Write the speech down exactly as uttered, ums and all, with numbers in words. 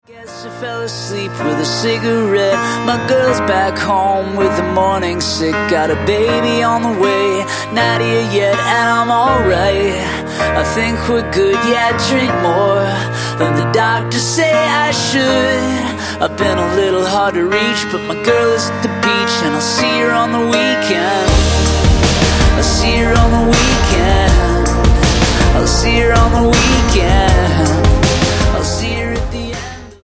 Guess I fell asleep with a cigarette. My girl's back home with the morning sick. Got a baby on the way, not here yet, and I'm alright. I think we're good, yeah, drink more than the doctors say I should. I've been a little hard to reach, but my girl is at the beach, and I'll see her on the weekend.